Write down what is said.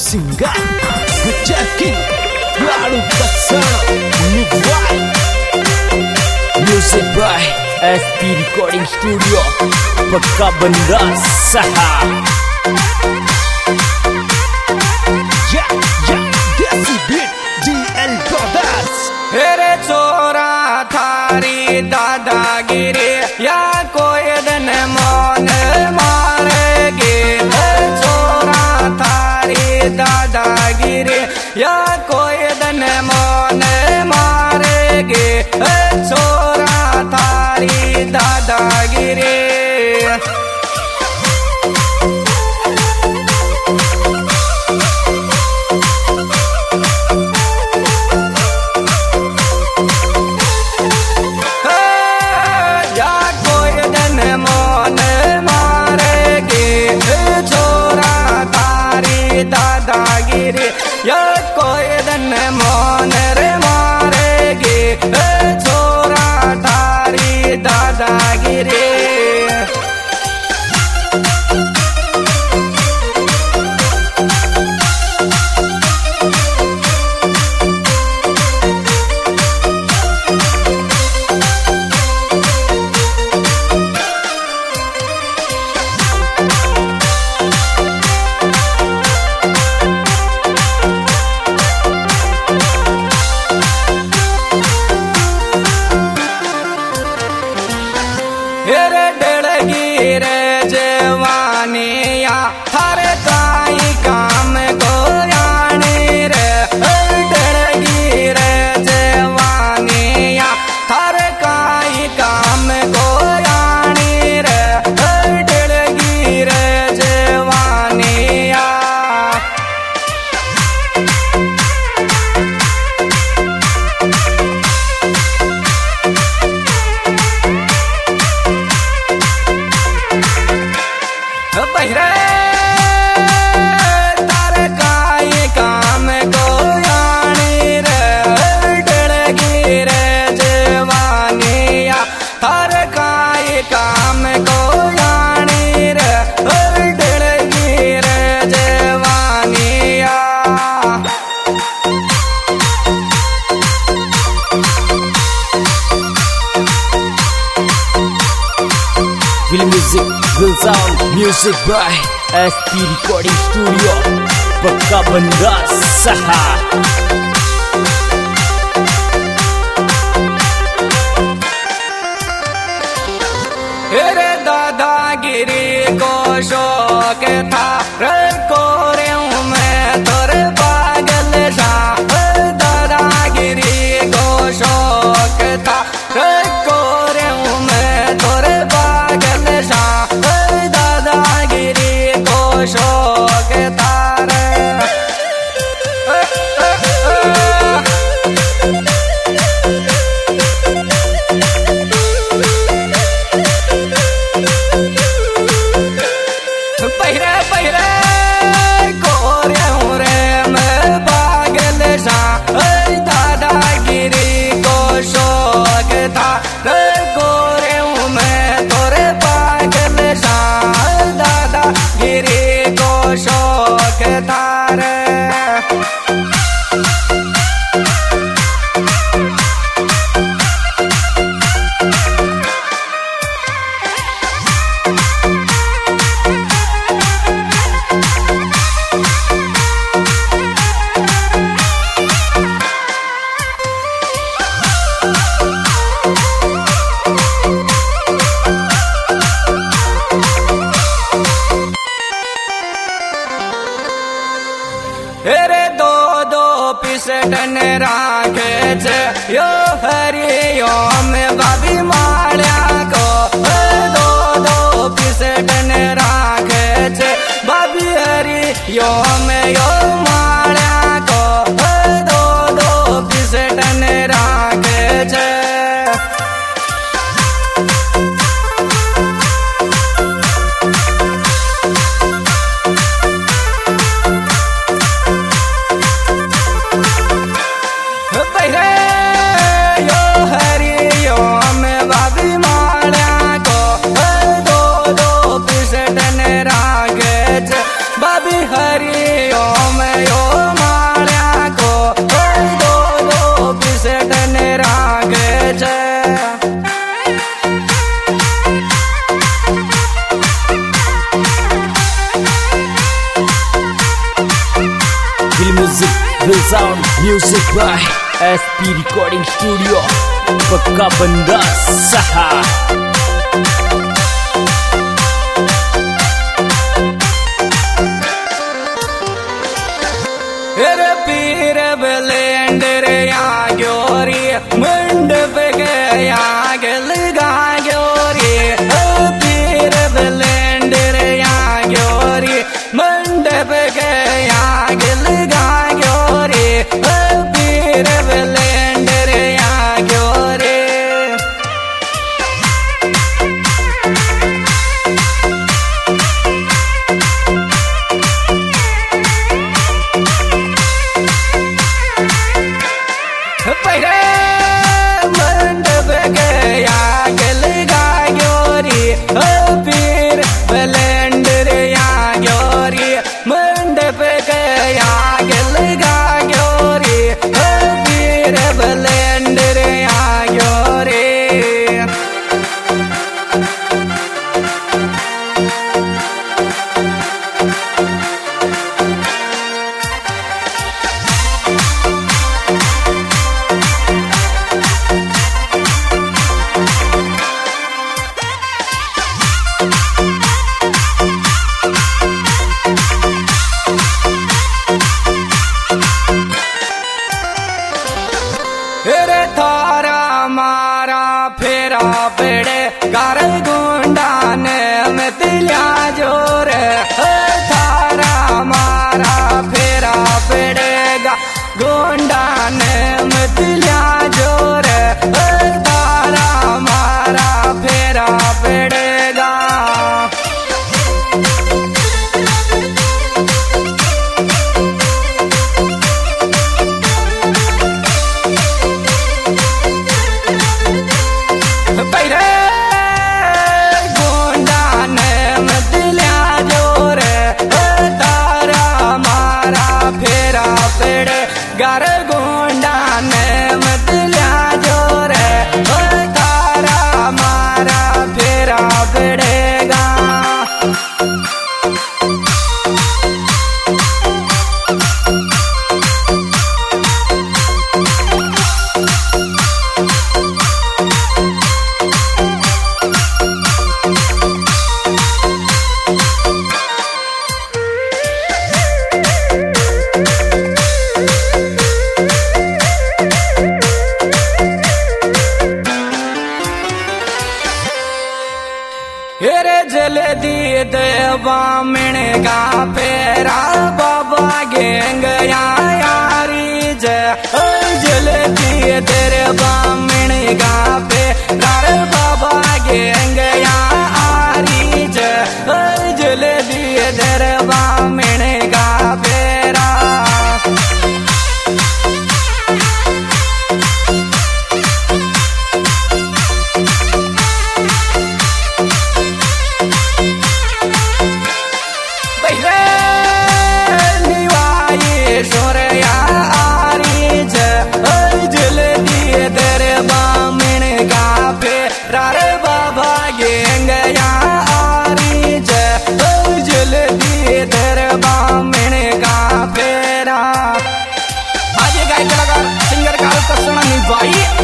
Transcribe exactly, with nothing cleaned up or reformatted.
Singgah Ngejakin Lalu Kesana Nubay Music by S P Recording Studio Peka Benda Saha Ya, ya, Desi Beat D L Brothers हेरे चोरा थारी दादागिरी या कोई दिन मौन मारेगी चोरा थारी दादागिरी या कोई दिन मौन मारेगी चोरा थारी दादागिरी दादागिरी या कोई दिन मौन रे मारेगी छोरा थारी दादागिरी हेरे डड़गी रे जवानिया थारे काई काम को यानी रे डड़गी रे जवानिया थारे काई काम को यानी रे डड़गी रे जवानिया बहिरे तारे काई काम को यानी रे डड़गी रे जवानिया तारे काई काम को यानी रे डड़गी रे जवानिया Will Music Will Sound Music by S P Recording Studio Peka Benda Saha हेरे दादागिरी को शौक था रे कोरे मैं तोरे पागल शाह दादागिरी को शौक था रे कोरे मैं तोरे पागल शाह दादागिरी को शौक था रे पहिरे पहिरे कोरे रे मैं पागल शाह दादागिरी को शौक था रे कोरे मैं तोरे पागल शाह दादागिरी को शौक था रे हेरे दो दो पिसटन राखे छे यो हरियो में बाबी माल्या को दो दो पिसटन राखे छे बाबी हरियो में यो माल्या को दो दो पिसटन राखे छे Hari Om. will sound music by S P Recording Studio. Pekka Benda Saha. पीर बलेंडर गोरी मंडप गया गल गा गोरी पीर बलेंडर गोरी मंडप गया गल गा गोरी पीर बलेंडर गोरी मंडप गया गल गा गोरी पीर बलेंडर गोरी मंडप गया गल गा गोरी पीर बलेंडर गोरी थारा मारा फेरा पेड़े कर गुंडा ने मितलिया जोर थारा मारा फेरा पेड़ेगा गुंडा ने मितलिया जोर थारा मारा फेरा पेड़ेगा गार गोंडा ने मतलिया जोर तारा मारा फेरा पड़ेगा हेरे जल दिए देवा मिने का पेरा बाबा गेंग यारी जल दिए तेरे बामिने का पेरा बाबा गेंग यारी जल दिए तेरे बामिने का पेरा सिंगर का निभाई